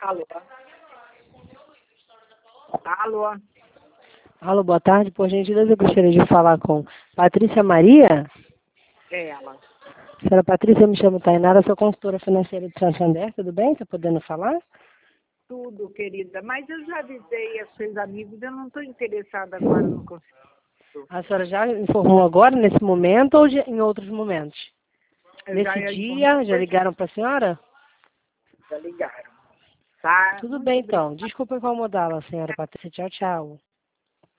Alô? Alô? Alô, boa tarde. Por gentileza, eu gostaria de falar com Patrícia Maria. É ela. Senhora Patrícia, eu me chamo Tainara, sou consultora financeira de Santander, tudo bem? Está podendo falar? Tudo, querida. Mas eu já avisei a seus amigos, eu não estou interessada agora no conselho. A senhora já informou agora, nesse momento, ou em outros momentos? Eu Nesse já dia, já ligaram para a senhora? já ligaram. Tá? Tudo Muito bem, obrigada. então. Desculpa incomodá-la, senhora Patrícia. Tchau, tchau.